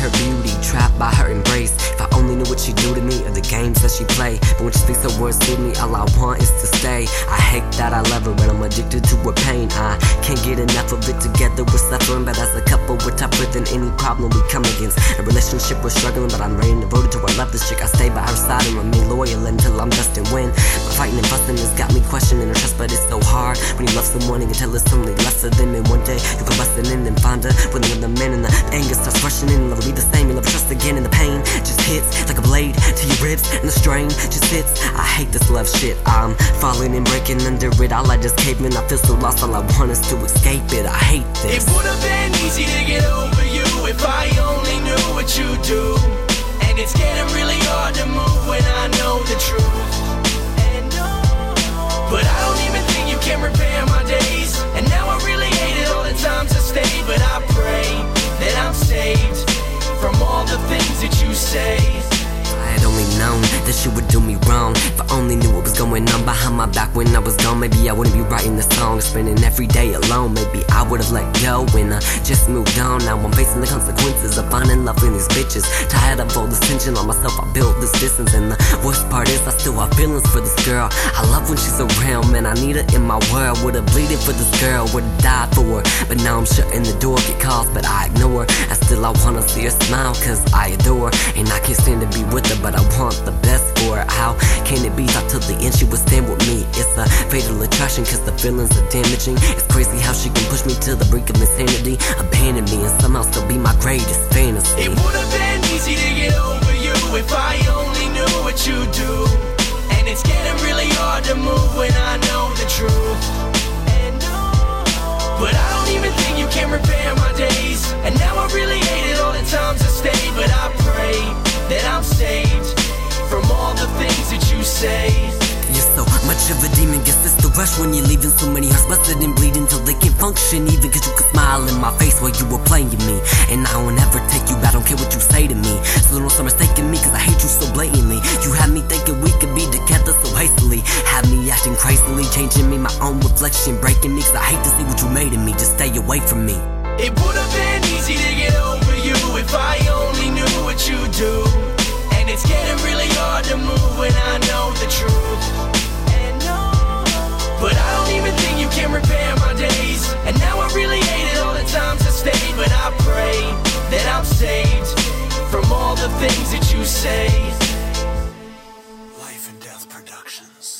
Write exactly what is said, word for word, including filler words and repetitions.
her beauty, trapped by her embrace. If I only knew what she do to me or the games that she play. But when she speaks her words to me, all I want is to stay. I hate that I love her, but I'm addicted to her pain. I can't get enough of it. Together we're suffering, but as a couple we're tougher than any problem we come against. A relationship we're struggling, but I'm ready and devoted to her. I love this chick, I stay by her side and remain loyal until I'm dust and win. But fighting and fussing has got me questioning her trust, but it's so hard when you love someone and you can tell it's only less of them. And one day you come busting in and find her with another man, and the anger starts rushing in. Love will be the same, you'll never trust again, and the pain just hits like a blade to your ribs, and the strain just hits. I hate this love shit, I'm falling and breaking under it. All I just cave in, I feel so lost, all I want is to escape it. I hate this. It would've been easy to get over you if I only knew what you do. And it's getting really hard to move when I know the truth. But I don't even think you can repair my days. And now I really hate it all the times I stay. But I pray that I'm saved from all the things that you say. I had only known that she would do me wrong. If I only knew what was going on behind my back when I was gone, maybe I wouldn't be writing this song, spending every day alone. Maybe I would've let go when I just moved on. Now I'm facing the consequences of finding love in these bitches. Tired of all this tension on myself, I built this distance. And the worst part is I still have feelings for this girl. I love when she's around, man, I need her in my world. Would've bleeded for this girl, would've died for her. But now I'm shutting the door, get calls, but I ignore her. And still I wanna see her smile, cause I adore her. And I can't stand to be with her, but I want the best for her. How can it be? Thought till the end she would stand with me. It's a fatal attraction, cause the feelings are damaging. It's crazy how she can push me to the brink of insanity, abandon me and somehow still be my greatest fantasy. It would've been easy to get over you if I only knew what you do. And it's getting really hard to move when I know the truth. But I don't even think you can repair my days. And now I really hate it all the times I stay. But I pray that I'm saved from all the things that you say. You're so much of a demon, guess it's the rush when you're leaving. So many hearts busted and bleeding till they can't function. Even cause you could smile in my face while you were playing me. And I won't ever take you back, don't care what you say to me. So don't start mistaking me, cause I hate you so blatantly. You had me thinking we could be together so hastily. Had me acting crazily, changing me, my own reflection breaking me. Cause I hate to see what you made of me, just stay away from me. It would've been easy to get over you if I only knew what you do. And it's getting really hard to move when I know the truth. But I don't even think you can repair my days. And now I really hate it all the times I stay. But I pray that I'm saved from all the things that you say. Life and Death Productions.